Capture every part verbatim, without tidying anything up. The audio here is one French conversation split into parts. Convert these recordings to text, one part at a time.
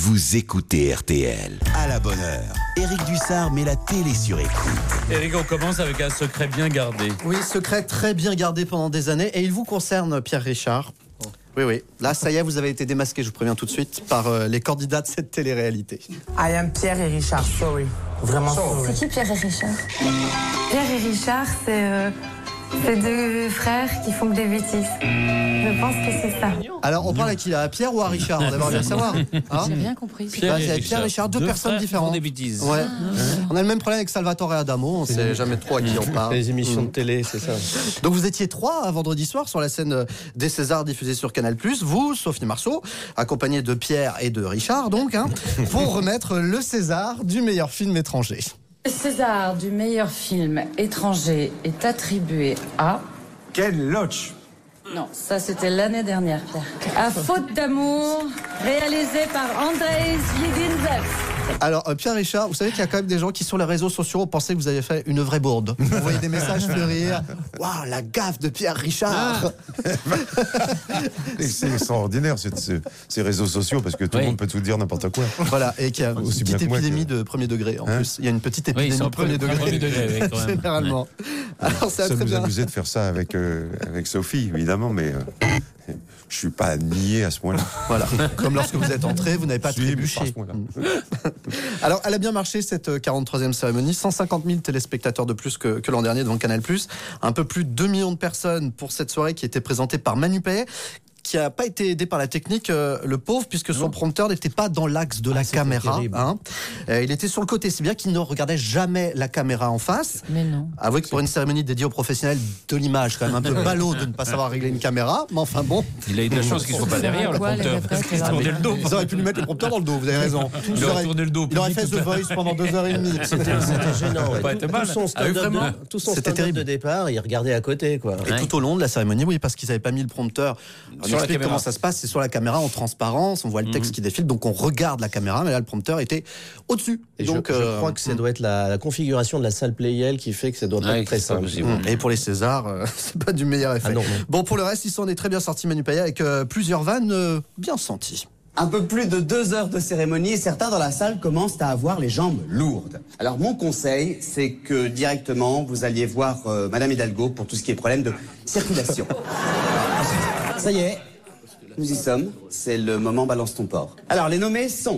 vous écoutez R T L. À la bonne heure, Éric Dussard met la télé sur écoute. Éric, on commence avec un secret bien gardé. Oui, secret très bien gardé pendant des années. Et il vous concerne, Pierre Richard. Oui, oui. Là, ça y est, vous avez été démasqué, je vous préviens tout de suite, par euh, les candidats de cette télé-réalité. I am Pierre et Richard, sorry. Vraiment sorry. C'est qui Pierre et Richard? Pierre et Richard, c'est euh, c'est deux frères qui font que des bêtises. Je pense que c'est ça. Alors, on parle à qui là? À Pierre ou à Richard? On va bien savoir. Hein J'ai rien compris. Pierre, Bah, et c'est Richard. Pierre Richard, deux, deux personnes différentes. Des bêtises. Ouais. Ah. On a le même problème avec Salvatore et Adamo, on ne sait jamais trop à qui on parle. Les émissions de télé, c'est ça. Donc vous étiez trois à vendredi soir sur la scène des Césars diffusée sur Canal plus, vous, Sophie Marceau, accompagnée de Pierre et de Richard, donc, hein, pour remettre le César du meilleur film étranger. Le César du meilleur film étranger est attribué à... Ken Loach. Non, ça c'était l'année dernière, Pierre. À Faute d'amour, réalisé par Andrzej Zwiedzinzew. Alors, euh, Pierre Richard, vous savez qu'il y a quand même des gens qui, sur les réseaux sociaux, pensaient que vous avez fait une vraie bourde. Vous voyez des messages fleurir. Waouh, la gaffe de Pierre Richard. C'est extraordinaire, ces, ces, ces réseaux sociaux, parce que tout Oui. le monde peut tout dire n'importe quoi. Voilà, et qu'il y a une Aussi petite bien que moi, épidémie que- de premier degré, en Hein plus. Il y a une petite Oui, épidémie c'est un de peu premier le degré. premier degré, oui, quand même. Généralement. Alors, c'est Ça très nous bien. amusait de faire ça avec, euh, avec Sophie, évidemment, mais euh, je suis pas nié à ce point-là. Voilà. Comme lorsque vous êtes entré, vous n'avez pas Si, mais pas à trébuché. ce point-là. Alors, elle a bien marché cette quarante-troisième cérémonie. cent cinquante mille téléspectateurs de plus que, que l'an dernier devant Canal plus. Un peu plus de deux millions de personnes pour cette soirée qui était présentée par Manu Payet, qui n'a pas été aidé par la technique, euh, le pauvre, puisque son prompteur n'était pas dans l'axe de la caméra. Hein. Euh, il était sur le côté, c'est bien qu'il ne regardait jamais la caméra en face. Mais non. Avouez que pour une cérémonie dédiée aux professionnels de l'image, quand même un peu ballot de ne pas savoir régler une caméra, mais enfin bon. Il a eu de la chance qu'il ne soit pas derrière, le Quoi, les prompteur. répètes, Il là tournait le dos. Ils auraient pu lui mettre le prompteur dans le dos, vous avez raison. Il aurait tourné le dos au Il aurait public fait toute The la- Voice pendant deux heures et demie. C'était c'était gênant. ouais. Pas Tout, été tout mal. son Ah oui, stand-up vraiment de, tout son C'était stand-up terrible. de départ, il regardait à côté, quoi. Et tout au long de la cérémonie, oui, parce qu'ils n'avaient pas mis le prompteur. On Sur la explique caméra. comment ça se passe, c'est sur la caméra en transparence, on voit le texte qui défile, donc on regarde la caméra, mais là le prompteur était au-dessus. Et donc, je, je euh, crois que ça doit être la, la configuration de la salle Playel qui fait que ça doit pas Ouais, être très c'est pas simple. possible. Et pour les Césars, euh, c'est pas du meilleur effet. Ah non, non. Bon, pour le reste, il s'en est très bien sorti, Manu Payet, avec euh, plusieurs vannes euh, bien senties. Un peu plus de deux heures de cérémonie et certains dans la salle commencent à avoir les jambes lourdes. Alors mon conseil, c'est que directement vous alliez voir euh, Madame Hidalgo pour tout ce qui est problème de circulation. Ça y est, nous y sommes. C'est le moment balance ton porc. Alors les nommés sont...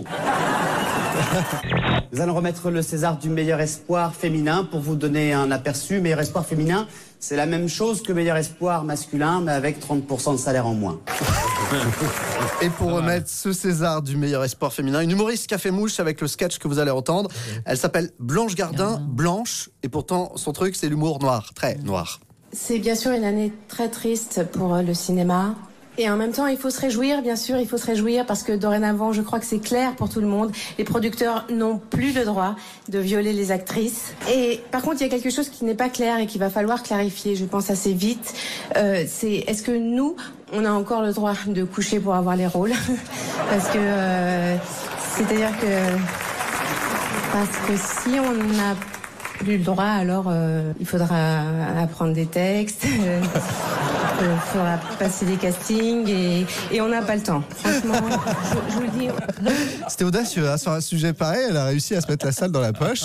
Nous allons remettre le César du meilleur espoir féminin pour vous donner un aperçu. Meilleur espoir féminin, c'est la même chose que meilleur espoir masculin, mais avec trente pour cent de salaire en moins. Et pour remettre ce César du meilleur espoir féminin, une humoriste qui a fait mouche avec le sketch que vous allez entendre. Elle s'appelle Blanche Gardin, Blanche, et pourtant son truc c'est l'humour noir, très noir. C'est bien sûr une année très triste pour euh, le cinéma. Et en même temps, il faut se réjouir, bien sûr, il faut se réjouir parce que dorénavant, je crois que c'est clair pour tout le monde. Les producteurs n'ont plus le droit de violer les actrices. Et par contre, il y a quelque chose qui n'est pas clair et qu'il va falloir clarifier, je pense assez vite. Euh, c'est est-ce que nous, on a encore le droit de coucher pour avoir les rôles? Parce que euh, c'est-à-dire que parce que si on n'a plus le droit, alors euh, il faudra apprendre des textes. euh, Il faudra passer des castings et, et on n'a pas le temps. Franchement, je, je vous le dis. C'était audacieux, hein, sur un sujet pareil, elle a réussi à se mettre la salle dans la poche.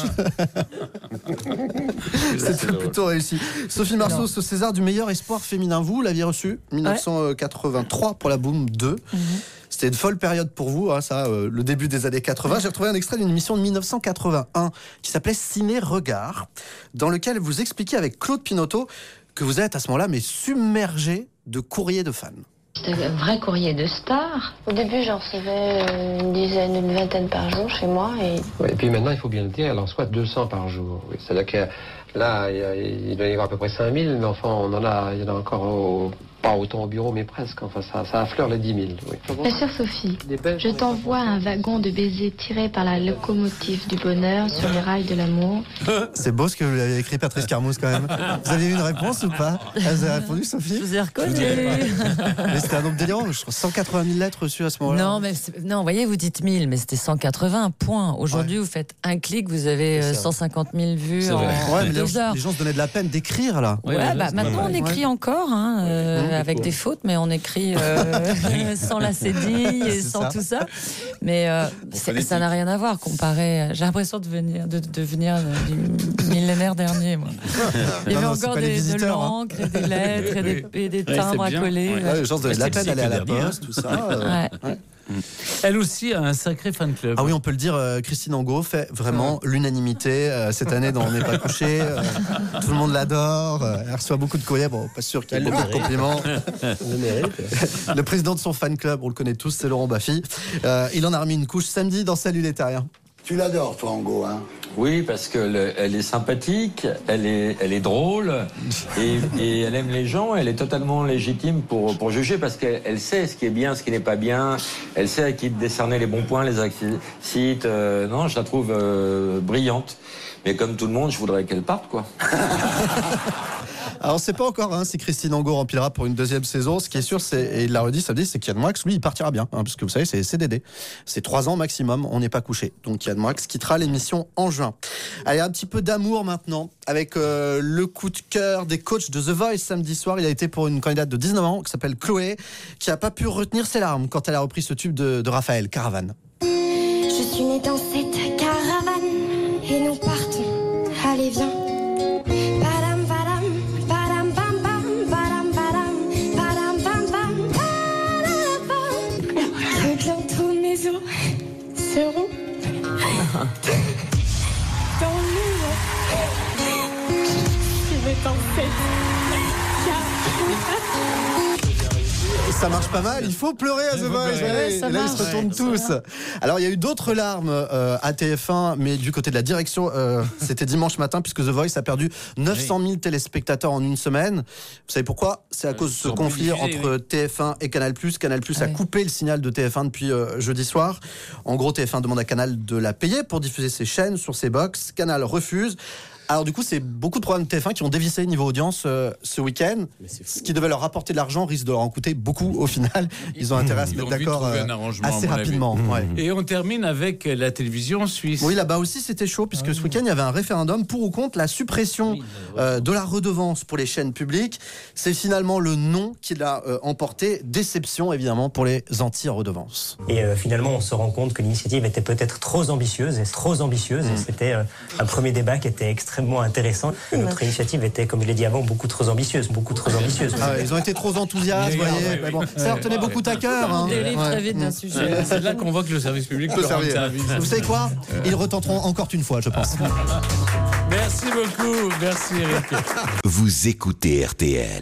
C'était plutôt réussi. Sophie Marceau, ce César du meilleur espoir féminin, vous l'aviez reçu dix-neuf cent quatre-vingt-trois pour la Boom deux. Mm-hmm. C'était une folle période pour vous, hein, ça, euh, le début des années quatre-vingts. J'ai retrouvé un extrait d'une émission de dix-neuf cent quatre-vingt-un qui s'appelait Ciné Regard, dans lequel vous expliquiez avec Claude Pinoteau que vous êtes à ce moment-là mais submergé de courriers de fans. C'était un vrai courrier de star. Au début, j'en recevais une dizaine, une vingtaine par jour chez moi. Et, ouais, et puis maintenant, il faut bien le dire, elle en reçoit deux cents par jour. Oui, c'est-à-dire que là, il, y a, il doit y avoir à peu près cinq mille, mais enfin, on en a, il y en a encore au, pas autant au bureau, mais presque. Enfin, ça, ça affleure les dix mille. Oui. Ma chère Sophie, je t'envoie un wagon de baisers tiré par la locomotive du bonheur sur les rails de l'amour. C'est beau ce que vous avez écrit, Patrice Carmouze, quand même. Vous avez eu une réponse ou pas? Vous avez répondu, Sophie? Je vous ai reconnu. Mais c'était un nombre délirant, je crois cent quatre-vingt mille lettres reçues à ce moment-là. Non, mais c'est- non, vous voyez, vous dites mille, mais c'était cent quatre-vingts, point. Aujourd'hui, ouais. Vous faites un clic, vous avez euh, cent cinquante mille vues en ouais, mais deux les, heures. Les gens se donnaient de la peine d'écrire, là. Ouais, ouais bah, maintenant, on écrit ouais. encore. Hein, euh, avec coup. des fautes, mais on écrit euh, sans la cédille et C'est sans ça. tout ça. Mais euh, c'est- ça n'a rien à voir comparé. J'ai l'impression de venir, de, de venir du millénaire dernier. Moi. Il y avait Non, non, c'est encore pas les des, de visiteurs, hein. l'encre, et des lettres, et des, et des Ouais, timbres c'est à bien. coller. Ouais. Ouais, les gens avaient de la C'est peine le d'aller à la cycle dernier, poste, tout ça. euh, Ouais. ouais. Elle aussi a un sacré fan club. Ah oui, on peut le dire, euh, Christine Angot fait vraiment l'unanimité euh, cette année dans On n'est pas couché. euh, tout le monde l'adore. euh, elle reçoit beaucoup de courriers. Bon, pas sûr qu'il y ait Elle le beaucoup de mérite. compliments. Le mérite. Le président de son fan club, on le connaît tous, c'est Laurent Baffy. Euh, il en a remis une couche samedi dans Salut les Terriens. Tu l'adores, toi, Angot, hein? Oui, parce qu'elle elle est sympathique, elle est, elle est drôle et, et elle aime les gens. Elle est totalement légitime pour, pour juger parce qu'elle elle sait ce qui est bien, ce qui n'est pas bien. Elle sait à qui décerner les bons points, les accidents. Euh, non, je la trouve euh, brillante. Mais comme tout le monde, je voudrais qu'elle parte, quoi. Alors, on ne sait pas encore hein, si Christine Angot remplira pour une deuxième saison. Ce qui est sûr, c'est, et il l'a redit samedi, c'est qu'Yann Moix, lui, il partira bien. Hein, parce que vous savez, c'est C D D. C'est trois ans maximum, on n'est pas couché. Donc, Yann Moix quittera l'émission en juin. Allez, un petit peu d'amour maintenant, avec euh, le coup de cœur des coachs de The Voice samedi soir. Il a été pour une candidate de dix-neuf ans, qui s'appelle Chloé, qui n'a pas pu retenir ses larmes quand elle a repris ce tube de, de Raphaël, Caravane. Je suis née dans cette caravane et nous partons. Allez, viens. Badam, badam, badam, bam, bam, badam, badam, badam, bam, bam, badam, bam. Que bientôt mes os seront dans l'eau. Je suis née dans cette caravane. Ça marche pas mal, il faut pleurer à The Voice. pleurer. Ouais, Ouais, ça et là, ils marche. se retournent Ouais, tous. Alors, il y a eu d'autres larmes euh, à T F un, mais du côté de la direction, euh, c'était dimanche matin, puisque The Voice a perdu neuf cent mille téléspectateurs en une semaine. Vous savez pourquoi? C'est à cause de ce sont plus conflit diffusés, entre T F un et Canal+. Canal+ a coupé le signal de T F un depuis euh, jeudi soir. En gros, T F un demande à Canal de la payer pour diffuser ses chaînes sur ses box. Canal refuse. Alors du coup, c'est beaucoup de programmes de T F un qui ont dévissé niveau audience euh, ce week-end. Ce qui devait leur rapporter de l'argent risque de leur en coûter beaucoup au final. Ils ont intérêt à se Ils mettre ont vite d'accord trouvé euh, un arrangement, à assez mon avis. rapidement. Ouais. Et on termine avec la télévision suisse. Oui, là-bas aussi c'était chaud puisque ce week-end il y avait un référendum pour ou contre la suppression euh, de la redevance pour les chaînes publiques. C'est finalement le non qui l'a euh, emporté. Déception évidemment pour les anti-redevances. Et euh, finalement, on se rend compte que l'initiative était peut-être trop ambitieuse et trop ambitieuse. Et c'était euh, un premier débat qui était extrêmement intéressant. Que notre initiative était, comme je l'ai dit avant, beaucoup trop ambitieuse, beaucoup trop ambitieuse. Ah ouais, ils ont été trop enthousiastes, vous voyez. Mais bon, ça leur tenait beaucoup à cœur. hein. On dérive très vite d'un sujet. C'est là qu'on voit que le service public peut Peut rendre servir. service. Vous savez quoi? Ils retenteront encore une fois, je pense. Merci beaucoup. Merci Eric. Vous écoutez R T L.